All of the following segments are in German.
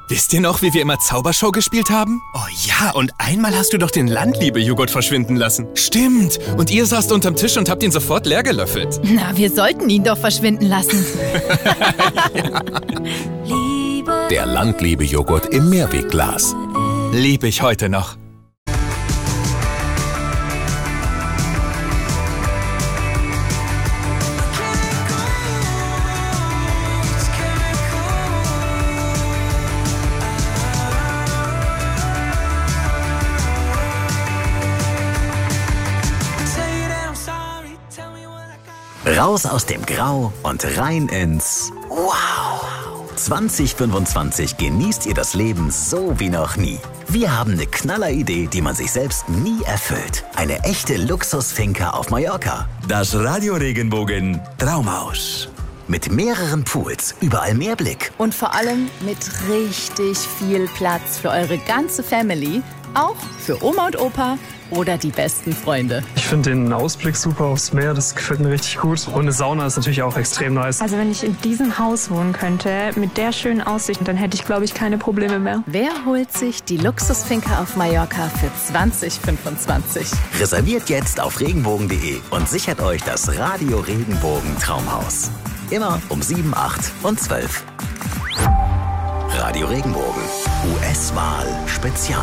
Wisst ihr noch, wie wir immer Zaubershow gespielt haben? Oh ja, und einmal hast du doch den Landliebe-Joghurt verschwinden lassen. Stimmt. Und ihr saßt unterm Tisch und habt ihn sofort leer gelöffelt. Na, wir sollten ihn doch verschwinden lassen. Ja. Der Landliebe-Joghurt im Mehrwegglas. Liebe ich heute noch. Raus aus dem Grau und rein ins Wow! 2025 genießt ihr das Leben so wie noch nie. Wir haben eine Knalleridee, die man sich selbst nie erfüllt. Eine echte Luxusfinca auf Mallorca. Das Radio Regenbogen Traumhaus. Mit mehreren Pools, überall Meerblick. Und vor allem mit richtig viel Platz für eure ganze Family. Auch für Oma und Opa oder die besten Freunde. Ich finde den Ausblick super aufs Meer, das gefällt mir richtig gut. Und eine Sauna ist natürlich auch extrem nice. Also wenn ich in diesem Haus wohnen könnte, mit der schönen Aussicht, dann hätte ich, glaube ich, keine Probleme mehr. Wer holt sich die Luxusfinca auf Mallorca für 2025? Reserviert jetzt auf regenbogen.de und sichert euch das Radio Regenbogen Traumhaus. Immer um 7, 8 und 12. Radio Regenbogen. US-Wahl Spezial.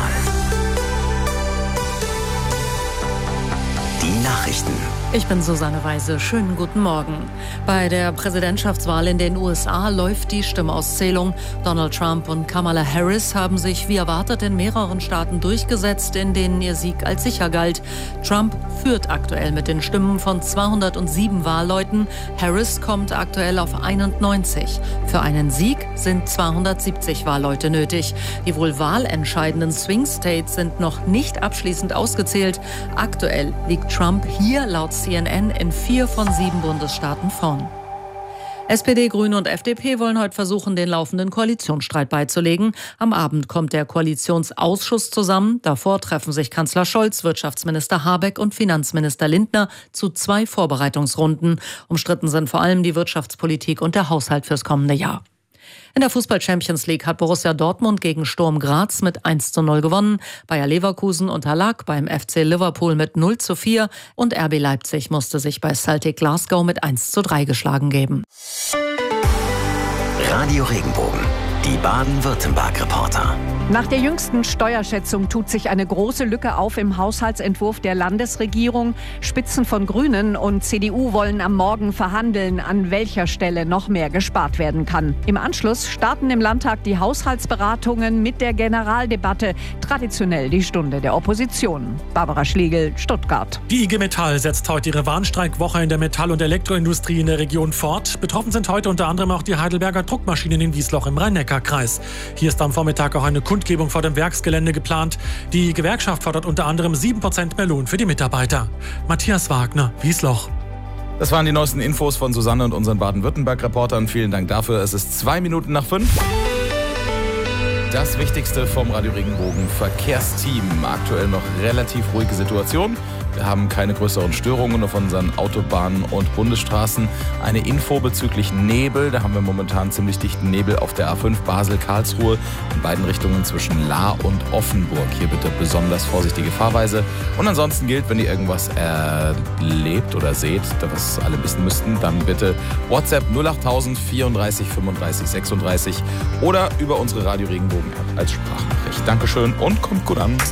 Die Nachrichten. Ich bin Susanne Weise. Schönen guten Morgen. Bei der Präsidentschaftswahl in den USA läuft die Stimmauszählung. Donald Trump und Kamala Harris haben sich wie erwartet in mehreren Staaten durchgesetzt, in denen ihr Sieg als sicher galt. Trump führt aktuell mit den Stimmen von 207 Wahlleuten. Harris kommt aktuell auf 91. Für einen Sieg sind 270 Wahlleute nötig. Die wohl wahlentscheidenden Swing States sind noch nicht abschließend ausgezählt. Aktuell liegt Trump hier laut CNN in 4 von 7 Bundesstaaten vorn. SPD, Grüne und FDP wollen heute versuchen, den laufenden Koalitionsstreit beizulegen. Am Abend kommt der Koalitionsausschuss zusammen. Davor treffen sich Kanzler Scholz, Wirtschaftsminister Habeck und Finanzminister Lindner zu 2 Vorbereitungsrunden. Umstritten sind vor allem die Wirtschaftspolitik und der Haushalt fürs kommende Jahr. In der Fußball-Champions League hat Borussia Dortmund gegen Sturm Graz mit 1:0 gewonnen. Bayer Leverkusen unterlag beim FC Liverpool mit 0:4 und RB Leipzig musste sich bei Celtic Glasgow mit 1:3 geschlagen geben. Radio Regenbogen. Die Baden-Württemberg-Reporter. Nach der jüngsten Steuerschätzung tut sich eine große Lücke auf im Haushaltsentwurf der Landesregierung. Spitzen von Grünen und CDU wollen am Morgen verhandeln, an welcher Stelle noch mehr gespart werden kann. Im Anschluss starten im Landtag die Haushaltsberatungen mit der Generaldebatte. Traditionell die Stunde der Opposition. Barbara Schlegel, Stuttgart. Die IG Metall setzt heute ihre Warnstreikwoche in der Metall- und Elektroindustrie in der Region fort. Betroffen sind heute unter anderem auch die Heidelberger Druckmaschinen in Wiesloch im Rhein-Neckar-Kreis. Hier ist am Vormittag auch eine Kundgebung vor dem Werksgelände geplant. Die Gewerkschaft fordert unter anderem 7% mehr Lohn für die Mitarbeiter. Matthias Wagner, Wiesloch. Das waren die neuesten Infos von Susanne und unseren Baden-Württemberg-Reportern. Vielen Dank dafür. Es ist 2 Minuten nach 5. Das Wichtigste vom Radio Regenbogen Verkehrsteam. Aktuell noch relativ ruhige Situation. Wir haben keine größeren Störungen auf unseren Autobahnen und Bundesstraßen. Eine Info bezüglich Nebel. Da haben wir momentan ziemlich dichten Nebel auf der A5 Basel-Karlsruhe in beiden Richtungen zwischen Lahr und Offenburg. Hier bitte besonders vorsichtige Fahrweise. Und ansonsten gilt, wenn ihr irgendwas erlebt oder seht, was alle wissen müssten, dann bitte WhatsApp 08000 34 35 36 oder über unsere Radio Regenbogen App als Sprachnachricht. Dankeschön und kommt gut an.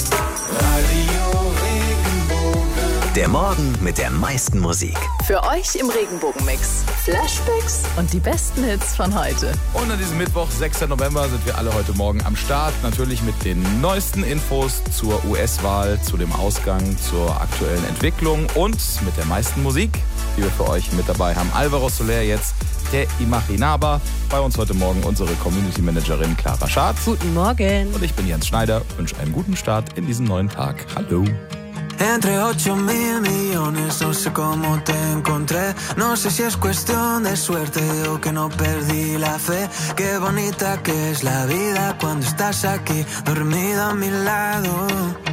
Der Morgen mit der meisten Musik. Für euch im Regenbogenmix Flashbacks und die besten Hits von heute. Und an diesem Mittwoch, 6. November, sind wir alle heute Morgen am Start. Natürlich mit den neuesten Infos zur US-Wahl, zu dem Ausgang, zur aktuellen Entwicklung und mit der meisten Musik, die wir für euch mit dabei haben. Alvaro Soler jetzt, der Imaginaba. Bei uns heute Morgen unsere Community-Managerin Clara Schatz. Guten Morgen. Und ich bin Jens Schneider. Wünsche einen guten Start in diesen neuen Tag. Hallo. Entre 8.000 millones, no sé cómo te encontré. No sé si es cuestión de suerte o que no perdí la fe. Qué bonita que es la vida cuando estás aquí, dormido a mi lado.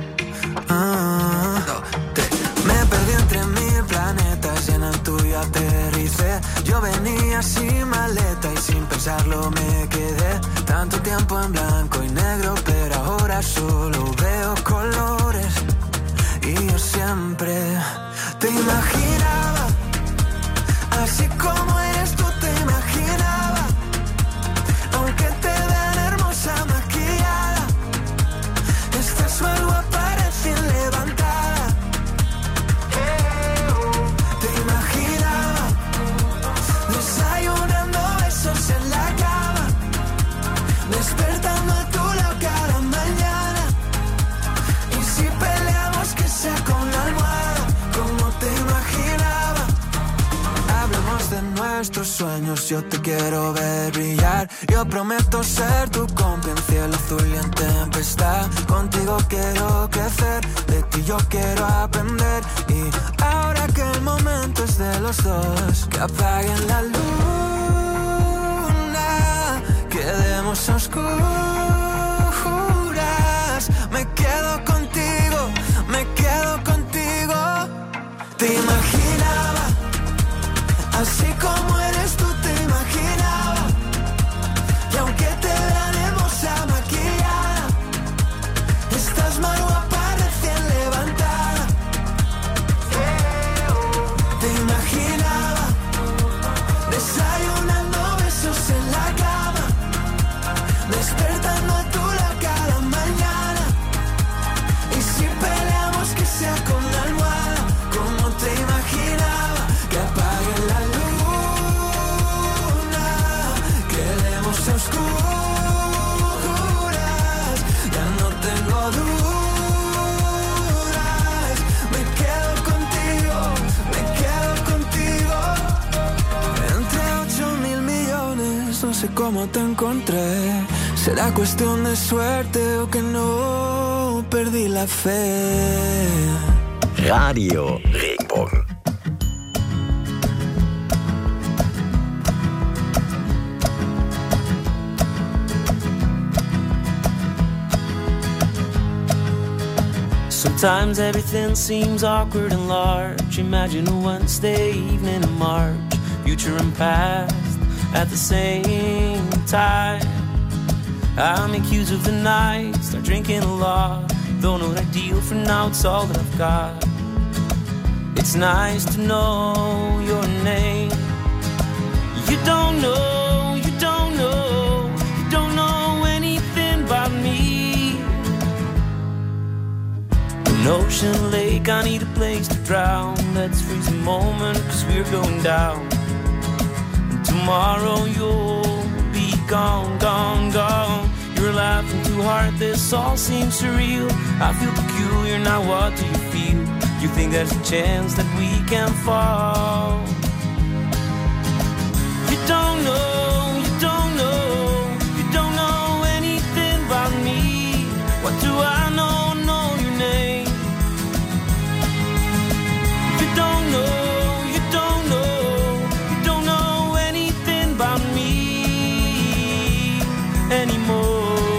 Me perdí entre 1000 planetas y en el tuyo aterricé. Yo venía sin maleta y sin pensarlo me quedé. Tanto tiempo en blanco y negro, pero ahora solo veo colores. Y yo siempre te imaginaba, así como eres tú te imaginaba. Aunque te vean hermosa maquillada, estás más guapa recién levantada. Te imaginaba desayunando besos en la cama, despertando a tu lado cada mañana. Y si peleamos que sea con la almohada, como te imaginaba. Hablemos de nuestros sueños, yo te quiero ver brillar. Yo prometo ser tu compa en cielo azul y en tempestad. Contigo quiero crecer, de ti yo quiero aprender. Y ahora que el momento es de los dos, que apaguen la luna, quedemos a oscuras. Me quedo contigo, me quedo contigo. Te imaginaba, así como eres tú te imaginaba. Y aunque te vean hermosa maquillada, estás más guapa recién levantada. Te imaginaba desayunando besos en la cama, despertando a tu lado cada mañana. Y si peleamos que sea con la almohada, como te imaginaba. Que apague la luna, quedemos a oscuras. Ya no tengo dudas, me quedo contigo, me quedo contigo. Entre 8.000 millones, no sé cómo te encontré. ¿Será cuestión de suerte o que no perdí la fe? Radio Regenbogen. Sometimes everything seems awkward and large. Imagine a Wednesday evening in March, future and past at the same time. I make use of the night, start drinking a lot. Though not ideal for now, it's all that I've got. It's nice to know your name. You don't know, you don't know, you don't know anything about me. An ocean lake, I need a place to drown. Let's freeze a moment, cause we're going down. And tomorrow you'll be gone, gone, gone. You're laughing too hard, this all seems surreal. I feel peculiar, now what do you feel? You think there's a chance that we can fall? You don't know, you don't know, you don't know anything about me. What do I know, know your name? You don't know, you don't know, you don't know anything about me anymore.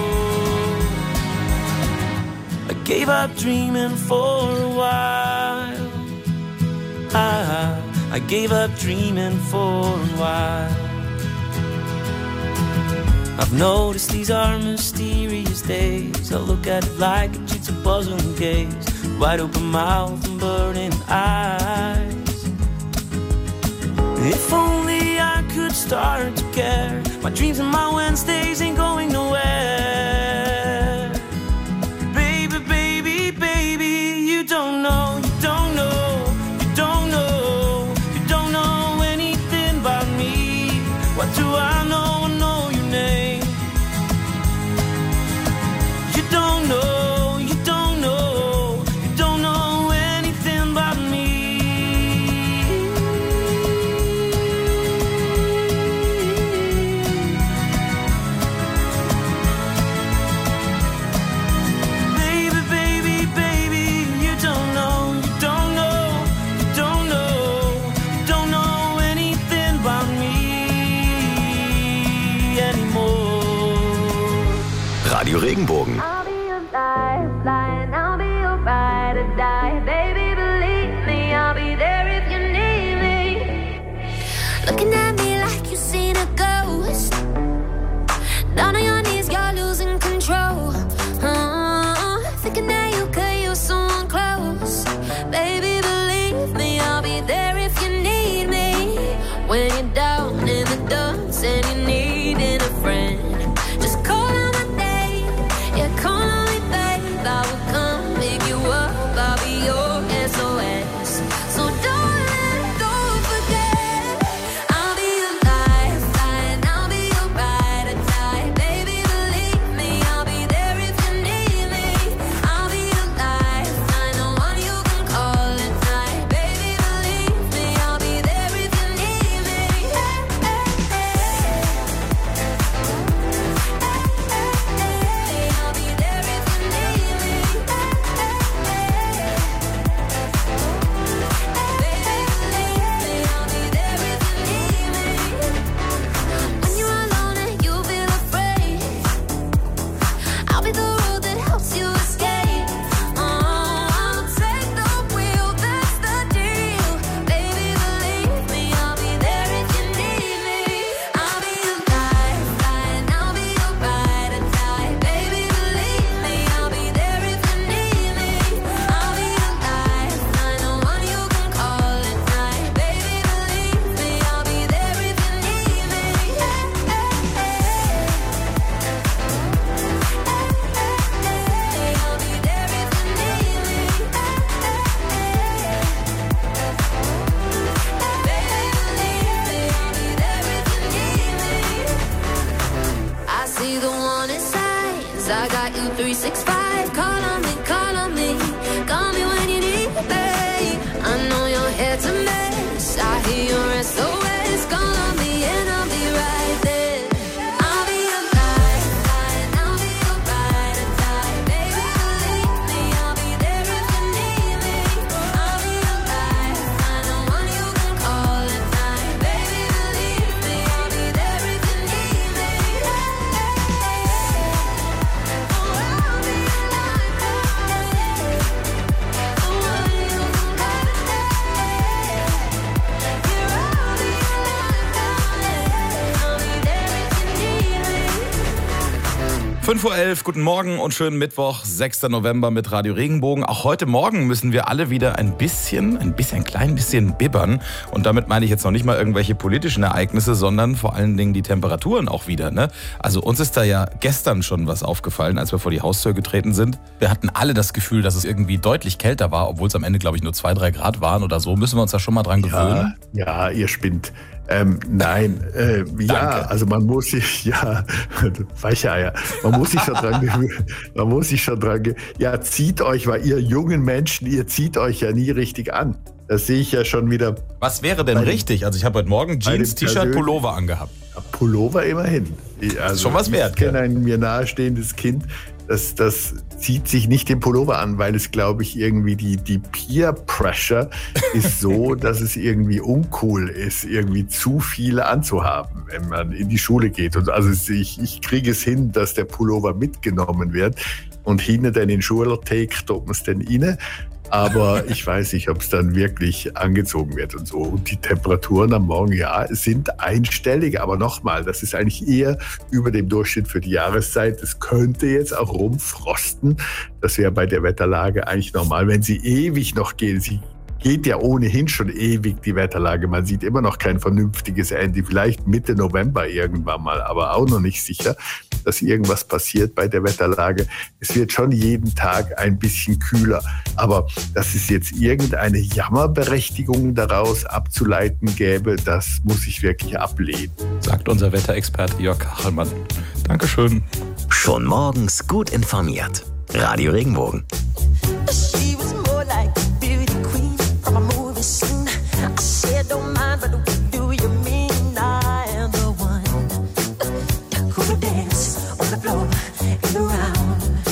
I gave up dreaming for a while. I gave up dreaming for a while. I've noticed these are mysterious days. I look at it like a jigsaw puzzle and gaze, wide open mouth and burning eyes. If only I could start to care. My dreams and my Wednesdays ain't going nowhere. Baby, baby, baby, you don't know, you don't know, you don't know, you don't know anything about me. What do I know? I know your name. You don't know, you don't know, you don't know anything about me. Baby, baby, baby, you don't know, you don't know, you don't know, you don't know anything about me anymore. Radio Regenbogen. I'll be your lifeline, I'll be your ride or die. Baby, believe me, I'll be there if you need me. Looking at me like you've seen a ghost. Down on your knees. I got you 365. Call on me, call me when you need me. I know you're here to miss. I hear your SOS. Call on me and I'll be right there. I'll be your lifeline, I'll be your ride or die. Baby, believe me, I'll be there if you need me. I'll be your lifeline, the one you can call at night. Baby, believe me, I'll be there if you need me. Oh, 5:11 Uhr, guten Morgen und schönen Mittwoch, 6. November mit Radio Regenbogen. Auch heute Morgen müssen wir alle wieder ein klein bisschen bibbern. Und damit meine ich jetzt noch nicht mal irgendwelche politischen Ereignisse, sondern vor allen Dingen die Temperaturen auch wieder. Ne? Also uns ist da ja gestern schon was aufgefallen, als wir vor die Haustür getreten sind. Wir hatten alle das Gefühl, dass es irgendwie deutlich kälter war, obwohl es am Ende, glaube ich, nur 2-3 Grad waren oder so. Müssen wir uns da schon mal dran gewöhnen? Ja, ihr spinnt. Nein, ja, also man muss sich, ja, Weicheier, man muss sich schon dran gewöhnen, ja, zieht euch, weil ihr jungen Menschen, ihr zieht euch ja nie richtig an. Das sehe ich ja schon wieder. Was wäre denn richtig? Also ich habe heute Morgen Jeans, T-Shirt, Pullover angehabt. Pullover immerhin. Also das ist schon was wert. Ich kenne ein mir nahestehendes Kind, das zieht sich nicht den Pullover an, weil es, glaube ich, irgendwie die Peer Pressure ist so, dass es irgendwie uncool ist, irgendwie zu viel anzuhaben, wenn man in die Schule geht. Und also ich kriege es hin, dass der Pullover mitgenommen wird und hinten dann in den Schuler trägt, ob man es denn inne. Aber ich weiß nicht, ob es dann wirklich angezogen wird und so. Und die Temperaturen am Morgen, ja, sind einstellig. Aber nochmal, das ist eigentlich eher über dem Durchschnitt für die Jahreszeit. Es könnte jetzt auch rumfrosten. Das wäre bei der Wetterlage eigentlich normal, wenn sie ewig noch geht. Sie geht ja ohnehin schon ewig, die Wetterlage. Man sieht immer noch kein vernünftiges Ende. Vielleicht Mitte November irgendwann mal, aber auch noch nicht sicher, dass irgendwas passiert bei der Wetterlage. Es wird schon jeden Tag ein bisschen kühler. Aber dass es jetzt irgendeine Jammerberechtigung daraus abzuleiten gäbe, das muss ich wirklich ablehnen. Sagt unser Wetterexperte Jörg Kachelmann. Dankeschön. Schon morgens gut informiert. Radio Regenbogen. Don't mind, but what do you mean I am the one who would dance on the floor and around?